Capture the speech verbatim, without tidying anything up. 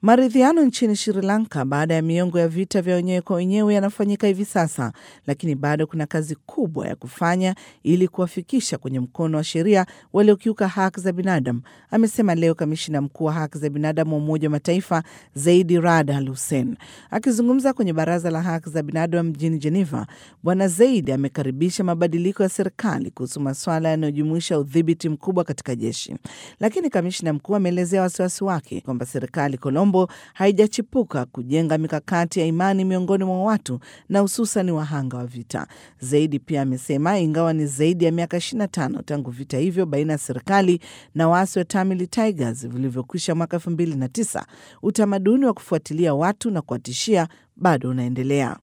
Maridhiano nchini Sri Lanka baada ya miongo ya vita vya wenyewe kwa wenyewe yanafanyika hivi sasa, lakini bado kuna kazi kubwa ya kufanya ili kuwafikisha kwenye mkono wa sheria waliokiuka haki za binadamu, amesema leo kamishina mkuu wa haki za binadamu wa Umoja wa Mataifa Zeid Rad Al Hussein. Akizungumza kwenye Baraza la Haki za Binadamu mjini Geneva, Bwana Zeid amekaribisha mabadiliko ya serikali kuhusu masuala yanayojumuisha udhibiti mkubwa katika jeshi. Lakini kamishina mkuu ameelezea wasiwasi wake kwamba serikali Colombo haijachipuka kujenga mikakati ya imani miongoni mwa watu na hususan wahanga wa vita. Zaidi pia amesema ingawa ni zaidi ya miaka ishirini na tano tangu vita hivyo baina ya serikali na waasi wa Tamil Tigers vilivyokwisha mwaka elfu mbili na tisa, utamaduni wa kufuatilia watu na kuwatishia bado unaendelea.